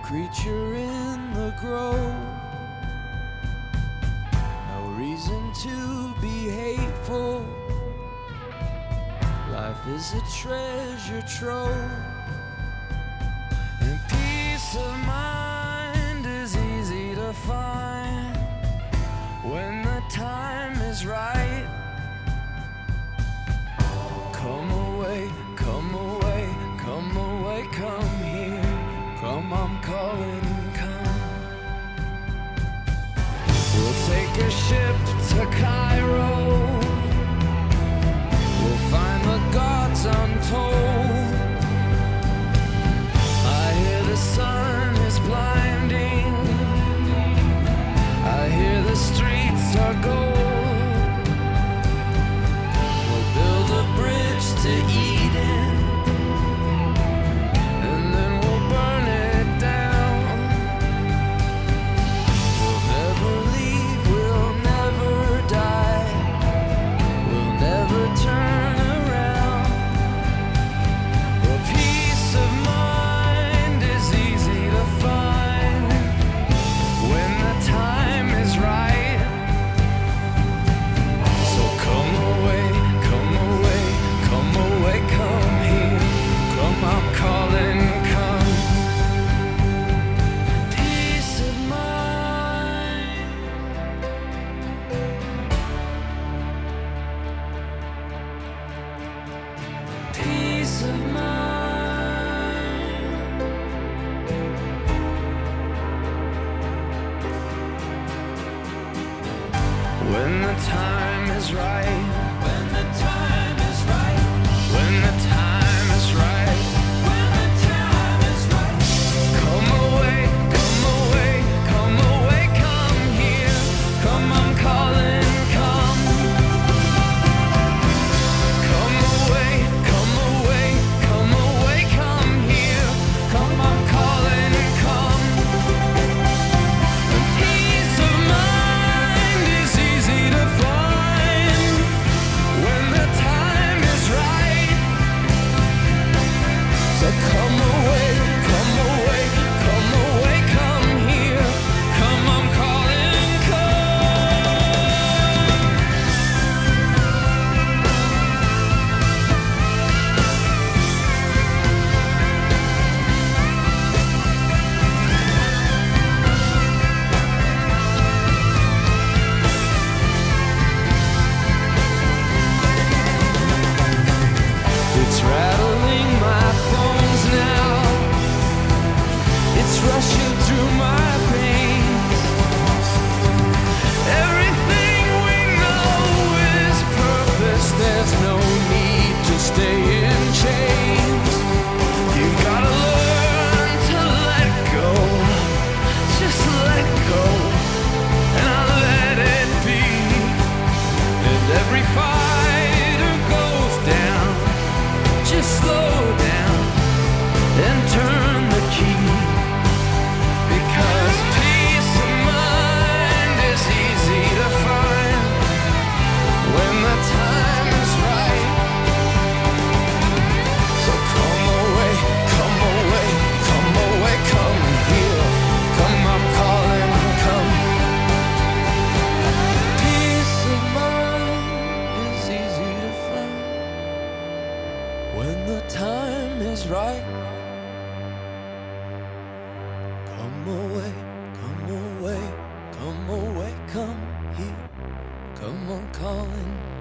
creature in the grove. No reason to be hateful. Life is a treasure trove. And peace of mind is easy to find when the time is right. Come away, come away, come away, come here. Come, I'm calling, come. We'll take a ship to Cairo. We'll find the gods untold. I hear the sun is blinding. I hear the streets are gold. We'll build a bridge to Eden, and then we'll burn it down. We'll never leave, we'll never die. We'll never turn around. Well, peace of mind is easy to find when the time is right. So come away, come away, come away, come here. Come, I'm calling, come. Peace of mind. Peace of mind. When the time is right. When the time is right. When the time is right. When the time is right. Come away, come away, come away, come here. Come, I'm calling, come. Come away, come away, come away, come here. Come, I'm calling, come. Peace of mind is easy to find when the time is right. So come away, come away, come away, come here. Come, I'm calling, come. It's rattling my bones now. It's rushing through my veins. Everything we know is purpose. There's no need to stay in chains. You've gotta learn to let go. Just let go, and I'll let it be. And every fighter goes down. Just slow down and turn the key. Because peace of mind is easy to find when the time is right. So come away, come away, come away, come here. Come, I'm calling, come. Peace of mind is easy to find when the time is right. Come away, come away, come away, come here. Come on, calling.